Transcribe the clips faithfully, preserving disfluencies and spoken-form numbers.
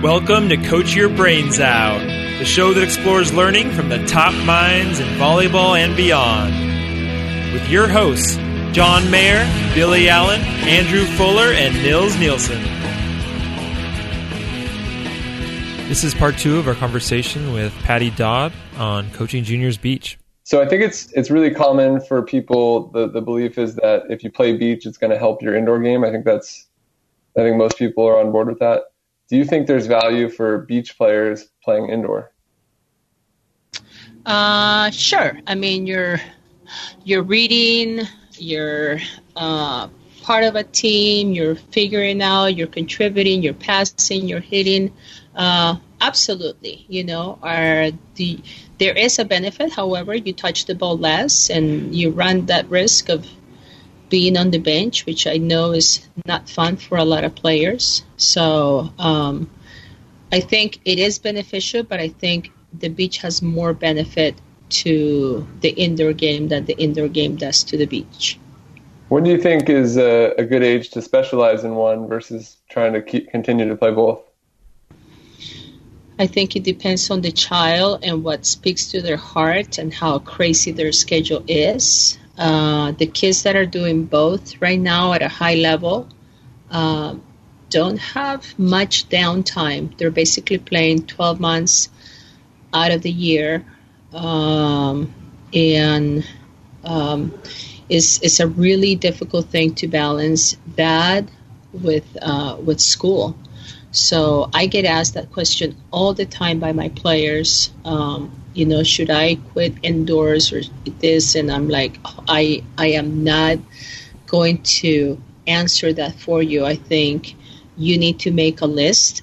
Welcome to Coach Your Brains Out, the show that explores learning from the top minds in volleyball and beyond. With your hosts, John Mayer, Billy Allen, Andrew Fuller, and Nils Nielsen. This is part two of our conversation with Patty Dodd on Coaching Juniors Beach. So I think it's it's really common for people, the, the belief is that if you play beach, it's going to help your indoor game. I think that's, I think most people are on board with that. Do you think there's value for beach players playing indoor? Uh, sure. I mean, you're you're reading, you're uh, part of a team, you're figuring out, you're contributing, you're passing, you're hitting. Uh, absolutely. You know, are the there is a benefit. However, you touch the ball less, and you run that risk of being on the bench, which I know is not fun for a lot of players. So um, I think it is beneficial, but I think the beach has more benefit to the indoor game than the indoor game does to the beach. When do you think is a, a good age to specialize in one versus trying to keep, continue to play both? I think it depends on the child and what speaks to their heart and how crazy their schedule is. Uh, the kids that are doing both right now at a high level uh, don't have much downtime. They're basically playing twelve months out of the year, um, and um, it's, it's a really difficult thing to balance that with uh, with school. So I get asked that question all the time by my players. Um, you know, should I quit indoors or this? And I'm like, I I am not going to answer that for you. I think you need to make a list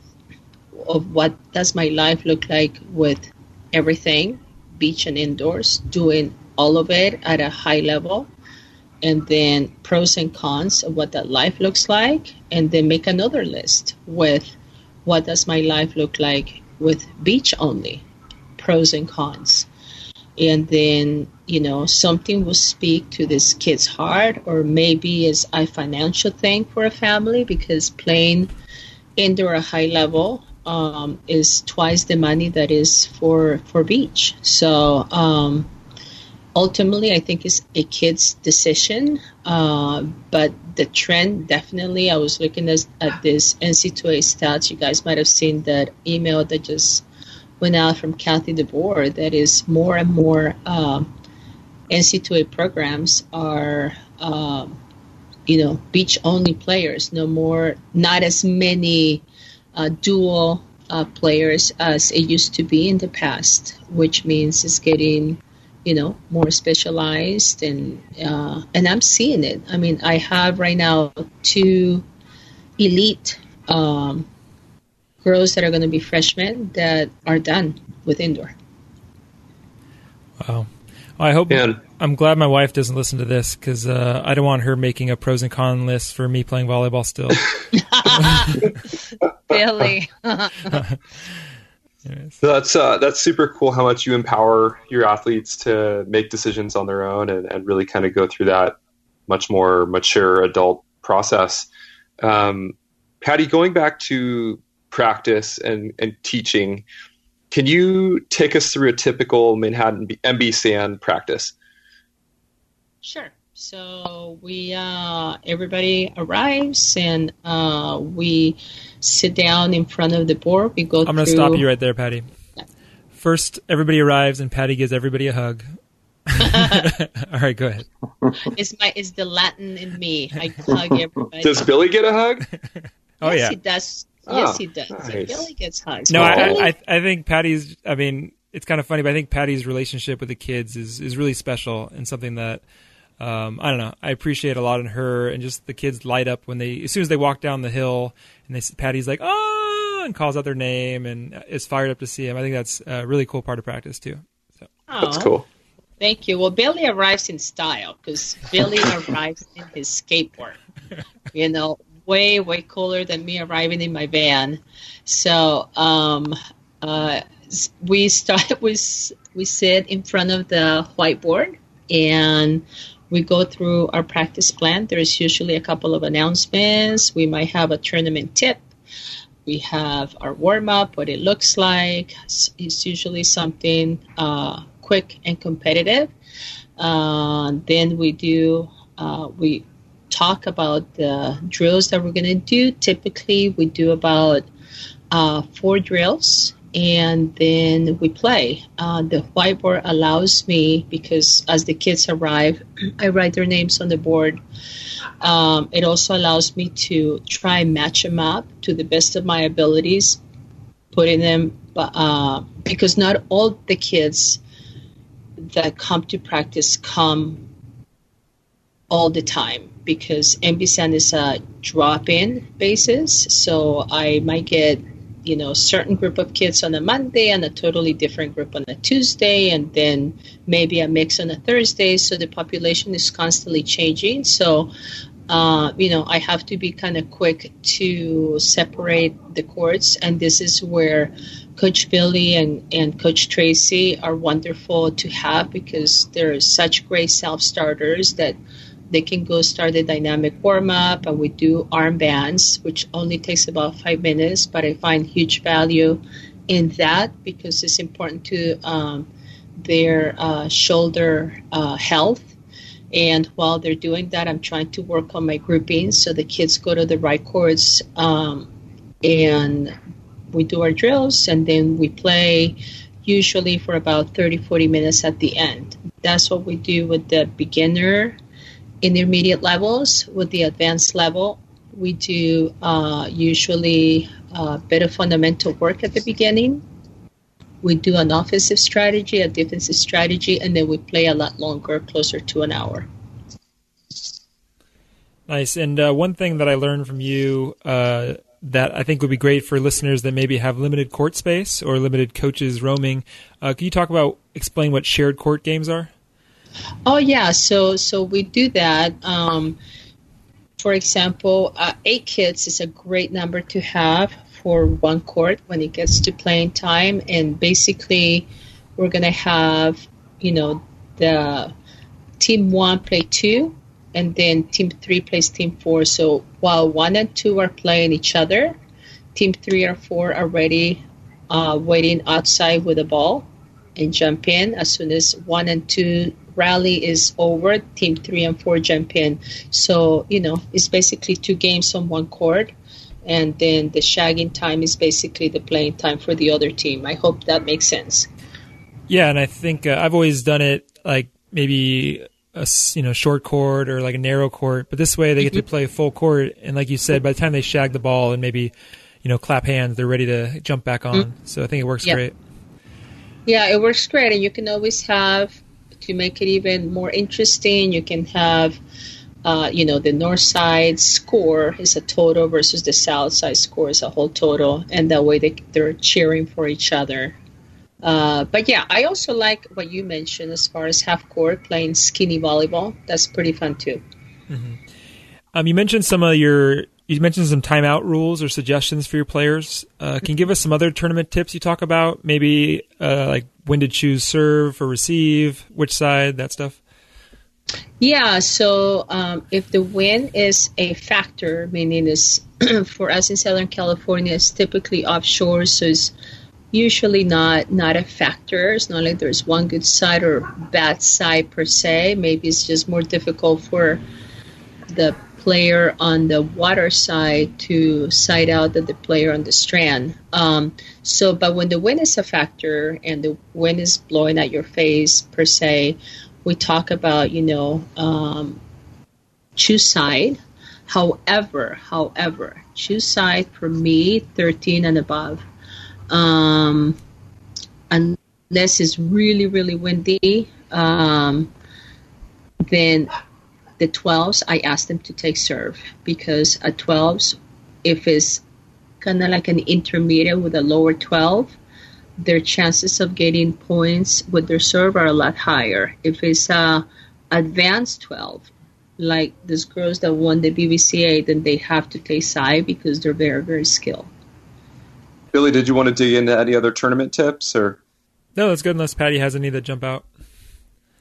of what does my life look like with everything, beach and indoors, doing all of it at a high level, and then pros and cons of what that life looks like, and then make another list with what does my life look like with beach only, pros and cons. And then, you know, something will speak to this kid's heart, or maybe it's a financial thing for a family, because playing indoor at a high level um, is twice the money that is for, for beach. So um, ultimately, I think it's a kid's decision. Uh, but the trend, definitely, I was looking at, at this N C double A stats. You guys might have seen that email that just went out from Kathy DeBoer, that is more and more uh, N C double A programs are, uh, you know, beach-only players. No more, not as many uh, dual uh, players as it used to be in the past, which means it's getting, you know, more specialized, and uh, and I'm seeing it. I mean, I have right now two elite um, girls that are going to be freshmen that are done with indoor. Wow. Well, I hope, yeah. I'm glad my wife doesn't listen to this, because uh, I don't want her making a pros and cons list for me playing volleyball still. Billy. So that's uh, that's super cool how much you empower your athletes to make decisions on their own and, and really kind of go through that much more mature adult process. Um, Patty, going back to practice and, and teaching, can you take us through a typical Manhattan M B S A N practice? Sure. So we uh, everybody arrives, and uh, we sit down in front of the board. We go. I'm going to stop you right there, Patty. Yeah. First, everybody arrives, and Patty gives everybody a hug. All right, go ahead. It's my it's the Latin in me. I hug everybody. Does Billy get a hug? Oh yes, yeah, he does. Oh, yes, he does. nice. Billy gets hugs. No, I, Billy, I I think Patty's. I mean, it's kind of funny, but I think Patty's relationship with the kids is is really special, and something that. Um, I don't know. I appreciate a lot in her, and just the kids light up when they, as soon as they walk down the hill, and they, Patty's like, oh, and calls out their name, and is fired up to see him. I think that's a really cool part of practice too. So. That's cool. Thank you. Well, Billy arrives in style, because Billy arrives in his skateboard. You know, way way cooler than me arriving in my van. So um, uh, we start. We we sit in front of the whiteboard, and we go through our practice plan. There's usually a couple of announcements. We might have a tournament tip. we have our warm-up, what it looks like. It's usually something uh, quick and competitive. Uh, then we do, uh, we talk about the drills that we're going to do. Typically, we do about uh, four drills, and then we play. Uh, the whiteboard allows me, because as the kids arrive, I write their names on the board. Um, it also allows me to try and match them up to the best of my abilities, putting them, uh, because not all the kids that come to practice come all the time, because M B S A N is a drop-in basis. So I might get, you know, a certain group of kids on a Monday and a totally different group on a Tuesday, and then maybe a mix on a Thursday. So the population is constantly changing. So, uh, you know, I have to be kind of quick to separate the courts. And this is where Coach Billy and, and Coach Tracy are wonderful to have, because they're such great self-starters that they can go start the dynamic warm-up, and we do armbands, which only takes about five minutes, but I find huge value in that because it's important to um, their uh, shoulder uh, health. And while they're doing that, I'm trying to work on my groupings so the kids go to the right courts, um, and we do our drills, and then we play usually for about thirty, forty minutes at the end. That's what we do with the beginner intermediate levels. With the advanced level, we do uh, usually a bit of fundamental work at the beginning. We do an offensive strategy, a defensive strategy, and then we play a lot longer, closer to an hour. Nice. And uh, one thing that I learned from you uh, that I think would be great for listeners that maybe have limited court space or limited coaches roaming, uh, can you talk about, explain what shared court games are? Oh, yeah. So so we do that. Um, for example, uh, eight kids is a great number to have for one court when it gets to playing time. And basically, we're going to have, you know, the team one play two, and then team three plays team four. So while one and two are playing each other, team three or four are ready, uh, waiting outside with the ball and jump in. As soon as one and two rally is over, team three and four jump in. So, you know, it's basically two games on one court, and then the shagging time is basically the playing time for the other team. I hope that makes sense. Yeah, and I think uh, I've always done it like maybe a you know short court or like a narrow court, but this way they get mm-hmm. to play full court, and like you said, by the time they shag the ball and maybe you know clap hands, they're ready to jump back on. Mm-hmm. So I think it works yep. great. Yeah, it works great, and you can always have, to make it even more interesting, you can have, uh, you know, the north side score is a total versus the south side score is a whole total, and that way they, they're cheering for each other. Uh, but yeah, I also like what you mentioned as far as half court, playing skinny volleyball. That's pretty fun too. Mm-hmm. Um, you mentioned some of your, you mentioned some timeout rules or suggestions for your players. Uh, can you give us some other tournament tips you talk about? Maybe uh, like when to choose serve or receive, which side, that stuff? Yeah, so um, if the wind is a factor, meaning is for us in Southern California, it's typically offshore, so it's usually not not a factor. It's not like there's one good side or bad side per se. Maybe it's just more difficult for the player on the water side to side out than the player on the strand. Um, so, but when the wind is a factor and the wind is blowing at your face per se, we talk about, you know, um, choose side. However, however, choose side for me, thirteen and above. Um, unless it's really, really windy, um, then the twelves, I ask them to take serve, because at twelves, if it's kind of like an intermediate with a lower twelve, their chances of getting points with their serve are a lot higher. If it's a advanced twelve, like these girls that won the B B C A, then they have to take side because they're very, very skilled. Billy, did you want to dig into any other tournament tips? Or no, that's good unless Patty has any that jump out.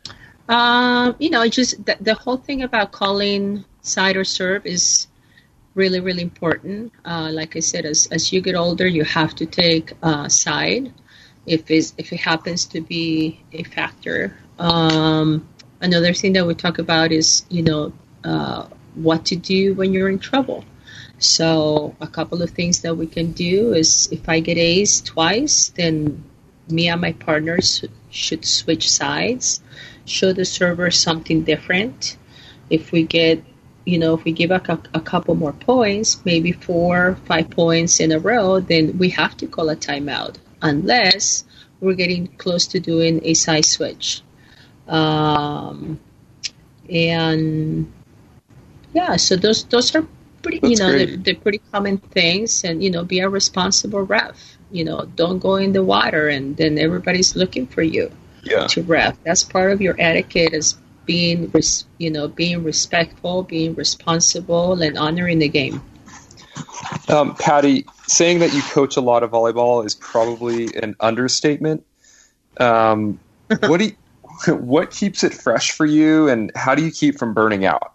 Um, you know, just the, the whole thing about calling side or serve is really, really important. Uh, like I said, as, as you get older, you have to take a uh, side if, it's, if it happens to be a factor. Um, another thing that we talk about is, you know, uh, what to do when you're in trouble. So a couple of things that we can do is if I get A's twice, then me and my partners should switch sides, show the server something different. If we get, you know, if we give a, a couple more points, maybe four, five points in a row, then we have to call a timeout unless we're getting close to doing a side switch. Um, and yeah, so those those are pretty, That's you know, they're, they're pretty common things. And, you know, be a responsible ref. You know, don't go in the water and then everybody's looking for you yeah. to ref. That's part of your etiquette, is being, res- you know, being respectful, being responsible, and honoring the game. Um, Patty, saying that you coach a lot of volleyball is probably an understatement. Um, what do you, what keeps it fresh for you, and how do you keep from burning out?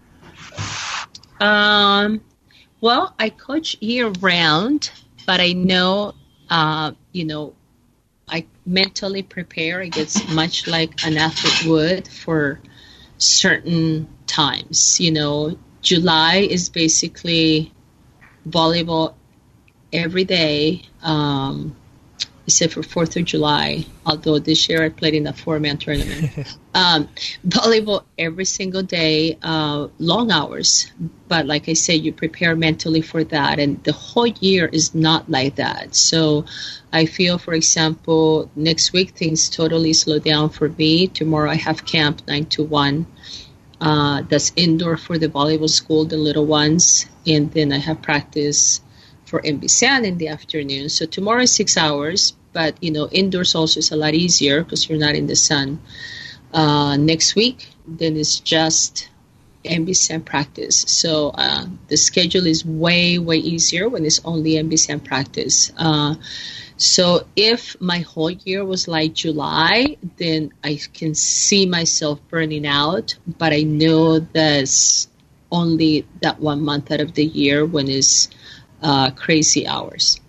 Um, well, I coach year round, but I know, uh, you know, I mentally prepare, I guess, much like an athlete would for certain times. You know, July is basically volleyball every day, um, except for fourth of July, although this year I played in a four-man tournament. um, volleyball every single day, uh, long hours. But like I said, you prepare mentally for that. And the whole year is not like that. So I feel, for example, next week things totally slow down for me. Tomorrow I have camp nine to one. Uh, that's indoor for the volleyball school, the little ones. And then I have practice for M B S A N in the afternoon. So tomorrow is six hours. But, you know, indoors also is a lot easier because you're not in the sun. Uh, next week, then it's just M B S A N practice. So uh, the schedule is way, way easier when it's only M B S A N practice. Uh, so if my whole year was like July, then I can see myself burning out. But I know that's only that one month out of the year when it's uh, crazy hours.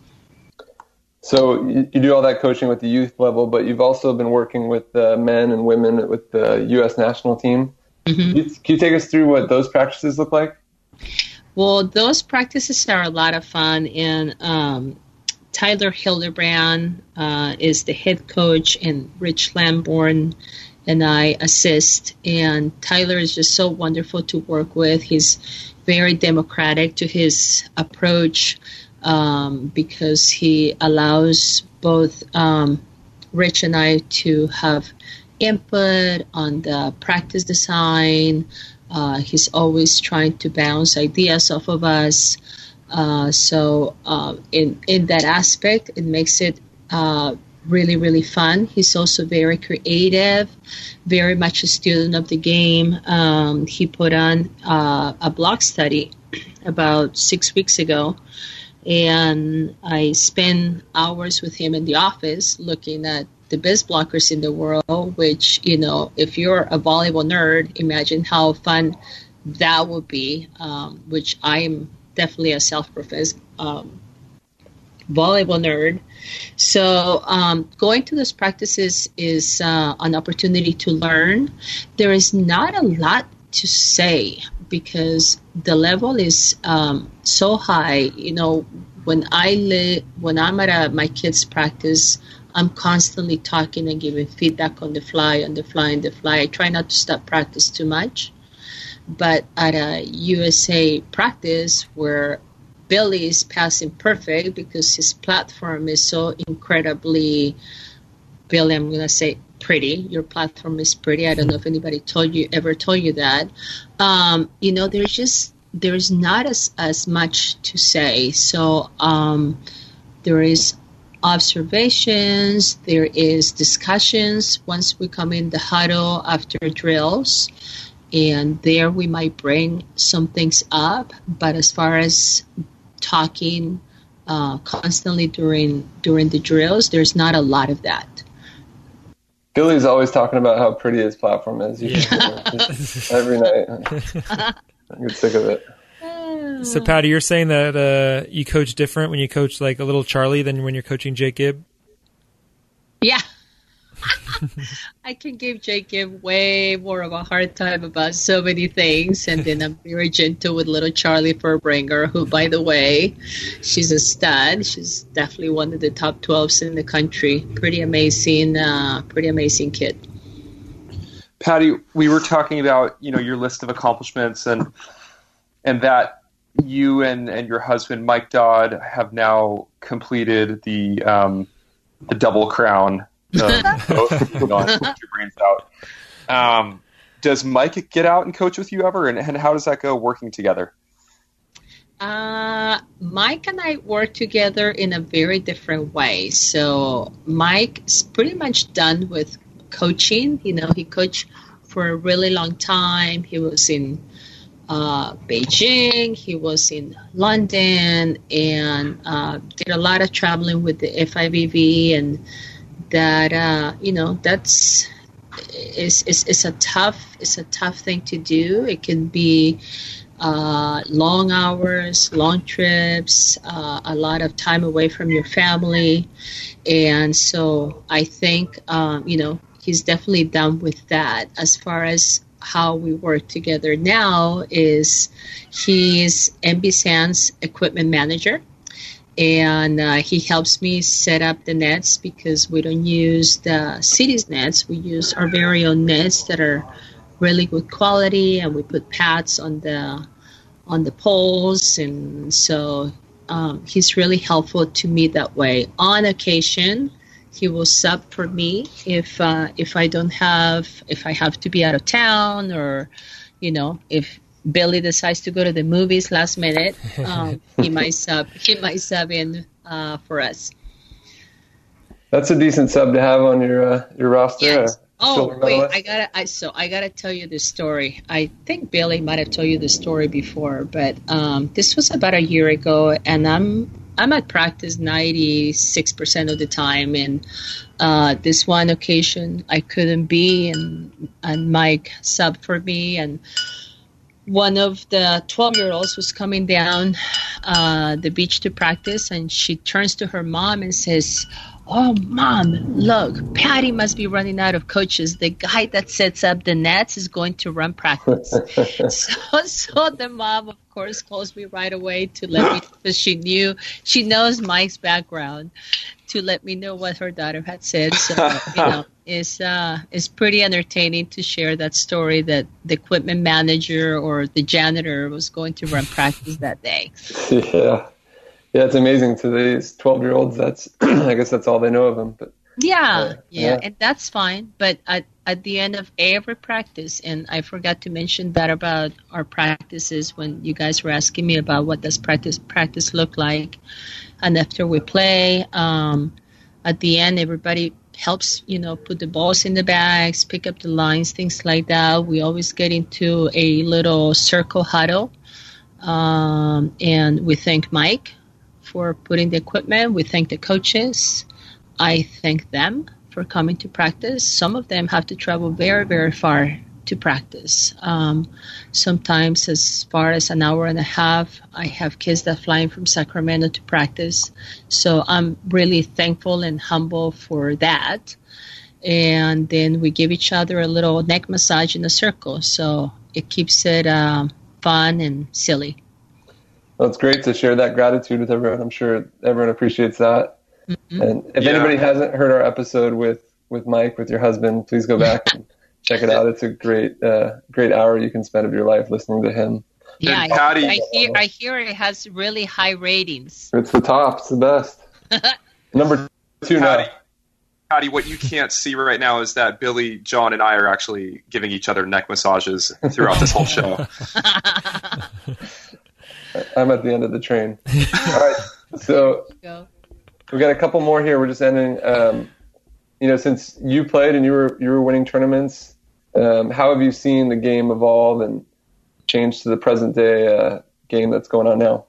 So you, you do all that coaching with the youth level, but you've also been working with the men and women with the U S national team. Mm-hmm. Can, you, can you take us through what those practices look like? Well, those practices are a lot of fun, and um, Tyler Hildebrand uh, is the head coach, and Rich Lamborn and I assist. And Tyler is just so wonderful to work with. He's very democratic to his approach. Um, because he allows both um, Rich and I to have input on the practice design. Uh, he's always trying to bounce ideas off of us. Uh, so uh, in, in that aspect, it makes it uh, really, really fun. He's also very creative, very much a student of the game. Um, he put on uh, a blog study about six weeks ago. And I spend hours with him in the office looking at the best blockers in the world, which, you know, if you're a volleyball nerd, imagine how fun that would be, um, which I'm definitely a self-professed um, volleyball nerd. So um, going to those practices is uh, an opportunity to learn. There is not a lot to say, because the level is um, so high. You know, when I li- when I'm at a, my kids' practice, I'm constantly talking and giving feedback on the fly, on the fly, on the fly. I try not to stop practice too much. But at a U S A practice where Billy is passing perfect because his platform is so incredibly, Billy, I'm going to say, pretty. Your platform is pretty. I don't know if anybody told you ever told you that. Um, you know, there's just there's not as as much to say. So um, there is observations. There is discussions once we come in the huddle after drills, and there we might bring some things up. But as far as talking uh, constantly during during the drills, there's not a lot of that. Billy's always talking about how pretty his platform is. You Yeah. Every night. I get sick of it. So, Patty, you're saying that uh, you coach different when you coach like a little Charlie than when you're coaching Jake Gibb? Yeah. I can give Jake Gibb way more of a hard time about so many things, and then I'm very gentle with little Charlie Furbringer, who, by the way, she's a stud. She's definitely one of the top twelves in the country. Pretty amazing, uh, pretty amazing kid. Patty, we were talking about, you know, your list of accomplishments and and that you and, and your husband, Mike Dodd, have now completed the um, the double crown. Uh, put on, put your brains out. Um, does Mike get out and coach with you ever, and, and how does that go working together? Uh, Mike and I work together in a very different way. So Mike is pretty much done with coaching. You know, he coached for a really long time. He was in uh, Beijing, he was in London, and uh, did a lot of traveling with the F I V B, and that uh, you know that's is is is a tough it's a tough thing to do. It can be uh, long hours, long trips, uh, a lot of time away from your family, and so I think um, you know he's definitely done with that. As far as how we work together now is he's N B Sands equipment manager. And uh, he helps me set up the nets because we don't use the city's nets. We use our very own nets that are really good quality, and we put pads on the on the poles. And so um, he's really helpful to me that way. On occasion, he will sub for me if uh, if I don't have if I have to be out of town, or you know if Billy decides to go to the movies last minute, um, he might sub. He might sub in uh, for us. That's a decent sub to have on your uh, your roster. Yes. Uh, oh wait, I gotta. I so I gotta tell you this story. I think Billy might have told you the story before, but um, this was about a year ago, and I'm I'm at practice ninety-six percent of the time, and uh, this one occasion I couldn't be, and and Mike subbed for me, and one of the twelve-year-olds was coming down uh, the beach to practice, and she turns to her mom and says, "Oh, Mom, look, Patty must be running out of coaches. The guy that sets up the nets is going to run practice." so, so the mom, of course, calls me right away to let me, because she knew, she knows Mike's background, to let me know what her daughter had said. So, you know, it's, uh, it's pretty entertaining to share that story that the equipment manager or the janitor was going to run practice that day. Yeah. Yeah, it's amazing to these twelve-year-olds. That's, I guess that's all they know of him. But yeah, uh, yeah, yeah, and that's fine. But at, at the end of every practice, and I forgot to mention that about our practices when you guys were asking me about what does practice practice look like, and after we play, um, at the end, everybody helps, you know, put the balls in the bags, pick up the lines, things like that. We always get into a little circle huddle, um, and we thank Mike for putting the equipment. We thank the coaches. I thank them for coming to practice. Some of them have to travel very, very far to practice. Um, sometimes as far as an hour and a half. I have kids that fly in from Sacramento to practice. So I'm really thankful and humble for that. And then we give each other a little neck massage in a circle. So it keeps it um, fun and silly. Well, it's great to share that gratitude with everyone. I'm sure everyone appreciates that. Mm-hmm. And if yeah. anybody hasn't heard our episode with, with Mike, with your husband, please go back and check it out. It's a great, uh, great hour you can spend of your life listening to him. Yeah, I, Patty, I hear. I hear it has really high ratings. It's the top. It's the best. Number two Patty, now. Patty, what you can't see right now is that Billy, John, and I are actually giving each other neck massages throughout this whole show. I'm at the end of the train. All right, so we got a couple more here. We're just ending. Um, you know, since you played and you were you were winning tournaments, um, how have you seen the game evolve and change to the present day uh, game that's going on now?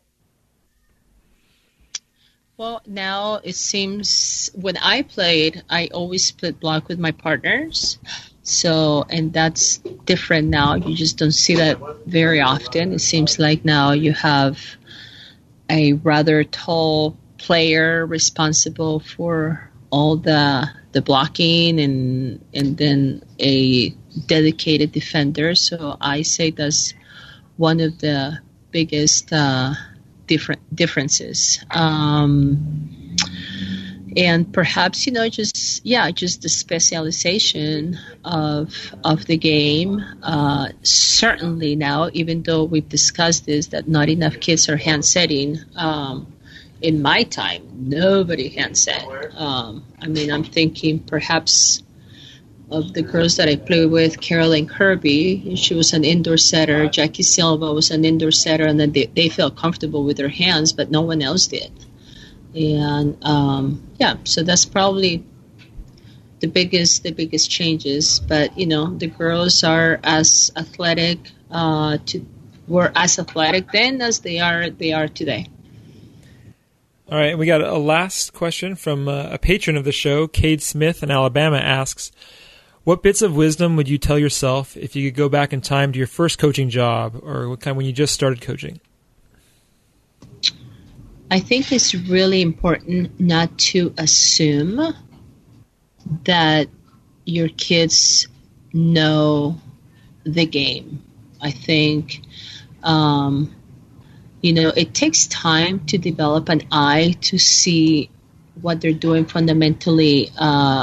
Well, now it seems when I played, I always split block with my partners. So, and that's different now. You just don't see that very often. It seems like now you have a rather tall player responsible for all the the blocking, and and then a dedicated defender. So I say that's one of the biggest uh, different differences. Um, and perhaps, you know, just yeah, just the specialization of of the game. Uh, certainly now, even though we've discussed this, that not enough kids are hand setting. Um, In my time, nobody handset. Um, I mean, I'm thinking perhaps of the girls that I played with, Carolyn Kirby. She was an indoor setter. Jackie Silva was an indoor setter, and then they, they felt comfortable with their hands, but no one else did. And um, yeah, so that's probably the biggest the biggest changes. But you know, the girls are as athletic uh, to were as athletic then as they are they are today. All right, we got a last question from uh, a patron of the show, Cade Smith in Alabama, asks, what bits of wisdom would you tell yourself if you could go back in time to your first coaching job, or what kind when you just started coaching? I think it's really important not to assume that your kids know the game. I think um, You know, it takes time to develop an eye to see what they're doing fundamentally uh,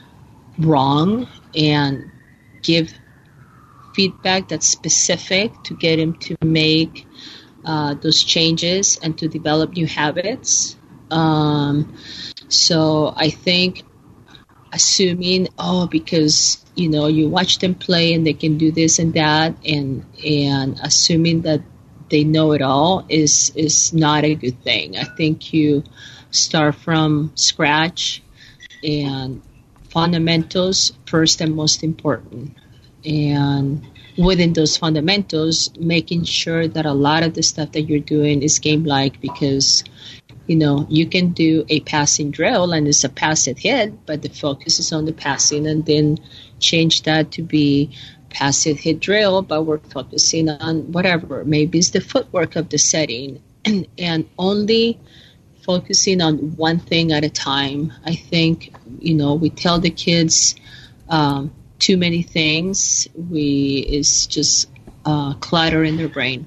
wrong and give feedback that's specific to get them to make uh, those changes and to develop new habits. Um, so I think assuming, oh, because, you know, you watch them play and they can do this and that, and and assuming that they know it all is is not a good thing. I think you start from scratch, and fundamentals first and most important. And within those fundamentals, making sure that a lot of the stuff that you're doing is game-like, because, you know, you can do a passing drill and it's a pass it hit, but the focus is on the passing, and then change that to be pass it hit drill, but we're focusing on whatever. Maybe it's the footwork of the setting, and, and only focusing on one thing at a time. I think, you know, we tell the kids um, too many things. We it's just uh, clutter in their brain.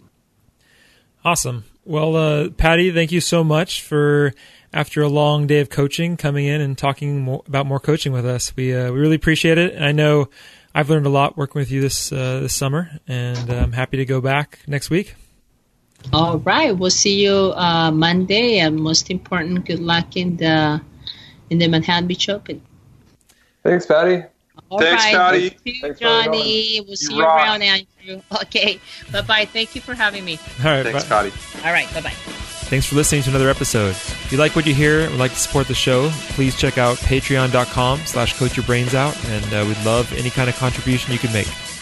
Awesome. Well, uh, Patty, thank you so much for, after a long day of coaching, coming in and talking more, about more coaching with us. We uh, we really appreciate it. And I know I've learned a lot working with you this uh, this summer, and I'm happy to go back next week. All right, we'll see you uh, Monday, and most important, good luck in the in the Manhattan Beach Open. Thanks, Patty. All Thanks, right. Patty. Thank you, Thanks, Johnny. We'll see You you rock. around, Andrew. Okay, bye bye. Thank you for having me. All right, Thanks, bye. Patty. All right, bye bye. Thanks for listening to another episode. If you like what you hear and would like to support the show, please check out patreon.com slash coach your brains out, and uh, we'd love any kind of contribution you can make.